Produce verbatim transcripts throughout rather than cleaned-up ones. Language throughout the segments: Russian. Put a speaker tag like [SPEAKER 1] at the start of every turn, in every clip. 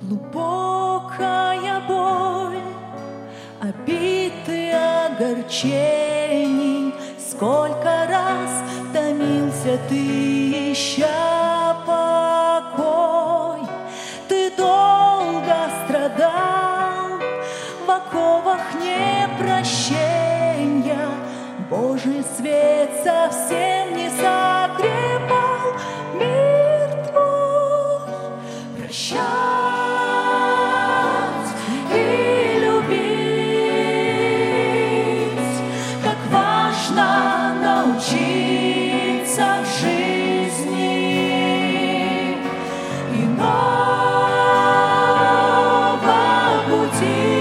[SPEAKER 1] Глубокая боль, обид и огорчений, сколько раз томился ты, ища покой. Ты долго страдал в оковах непрощения, Божий свет совсем не согревал мир твой. Прощай и любить, как важно научиться в жизни иного пути,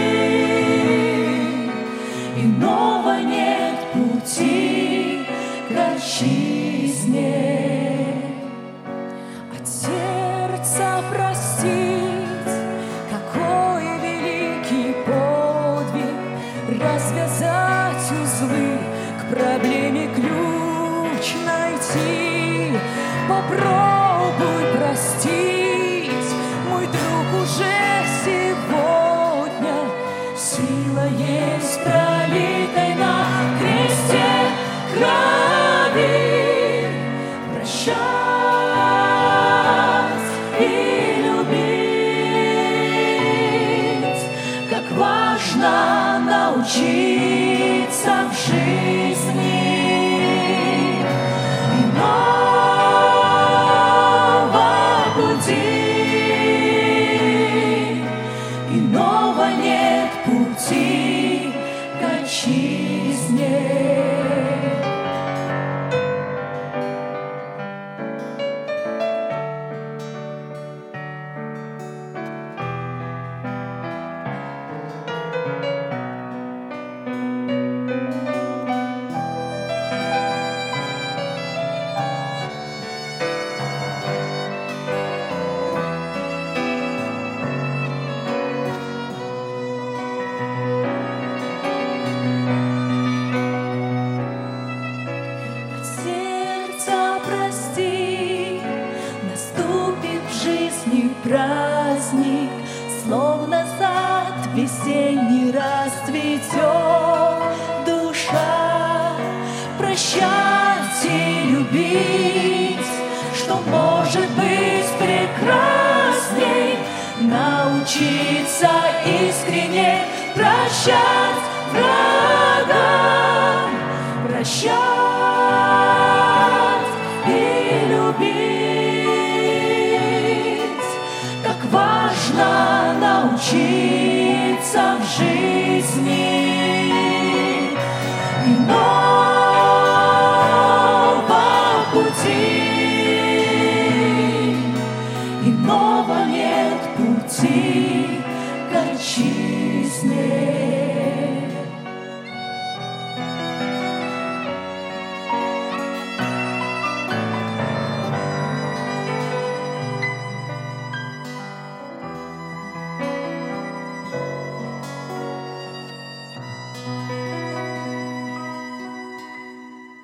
[SPEAKER 1] иного нет пути к отчизне. От сердца простить, какой великий подвиг, развязать узлы, к проблеме ключ найти. Попробуй простить, мой друг, уже сегодня сила есть пролитой на кресте крови. Прощать и любить, как важно научиться в жизни иного пути, иного нет пути к отчизне. Праздник, словно сад весенний, расцветет душа. Прощать и любить, что может быть прекрасней, научиться искренне прощать врага. Прощать и любить, важно научиться в жизни